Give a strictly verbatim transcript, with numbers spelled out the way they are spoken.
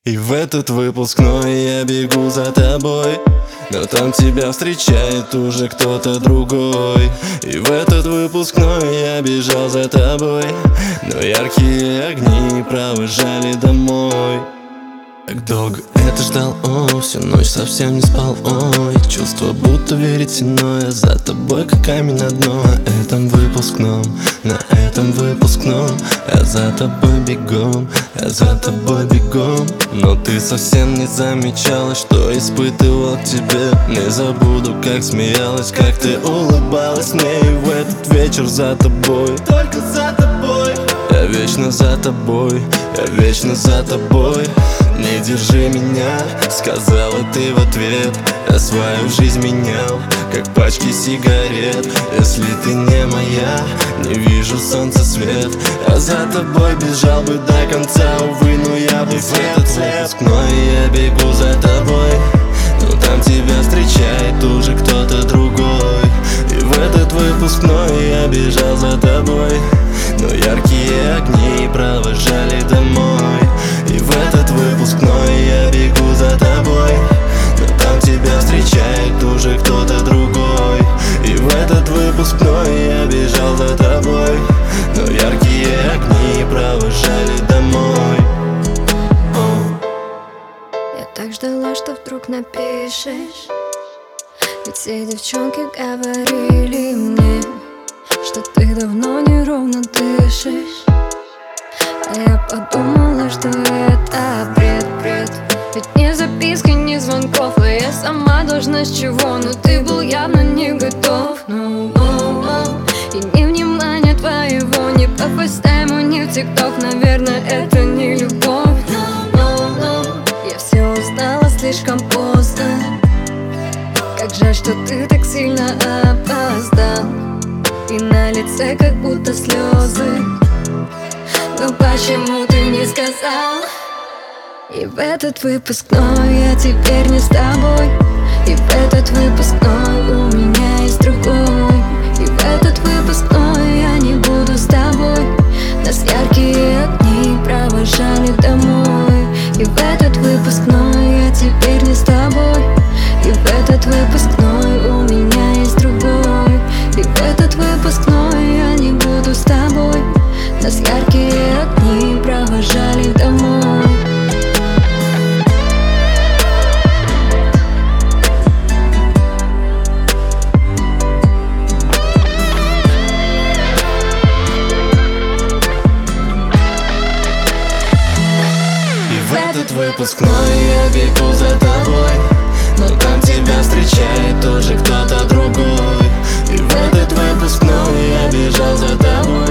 И в этот выпускной я бегу за тобой, но там тебя встречает уже кто-то другой. И в этот выпускной я бежал за тобой, но яркие огни провожали домой. Так долго это ждал, о, всю ночь совсем не спал, ой. Чувство будто веретено, я за тобой как камень на дно. На этом выпускном, на этом выпускном я за тобой бегом, я за тобой бегом. Но ты совсем не замечала, что испытывал к тебе. Не забуду, как смеялась, как ты улыбалась мне. И в этот вечер за тобой, только за тобой. Я вечно за тобой, я вечно за тобой. Не держи меня, сказала ты в ответ. Я свою жизнь менял, как пачки сигарет. Если ты не моя, не вижу солнца свет. Я за тобой бежал бы до конца, увы, но я был свет. В этот выпускной я бегу за тобой, но там тебя встречает уже кто-то другой. И в этот выпускной я бежал за тобой, но яркие огни провожали домой. И в этот выпускной я бегу за тобой, но там тебя встречает уже кто-то другой. И в этот выпускной я бежал за тобой, но яркие огни провожали домой. Я так ждала, что вдруг напишешь, ведь все девчонки говорили мне, что ты давно неровно дышишь. А я подумала, что это бред, бред. Ведь ни записки, ни звонков, а я сама должна с чего. Но ты был явно не готов, no, no, no. И ни внимания твоего, ни по фейстайму, ни в тикток. Наверное, это не любовь, no, no, no. Я все узнала слишком поздно. Как жаль, что ты так сильно опоздал. И на лице как будто слезы. Но почему ты не сказал? И в этот выпускной я теперь не с тобой. И в этот выпускной у меня есть другой. И в этот выпускной я не буду с тобой. Нас яркие огни провожали домой. И в этот выпускной я теперь не с тобой. И в этот выпускной у меня есть другой. И в этот выпускной я не буду с тобой. Нас яркие огни провожали домой. И в этот выпускной я бегу за тобой, но там тебя встречает уже кто-то другой. И в этот выпускной я бежал за тобой,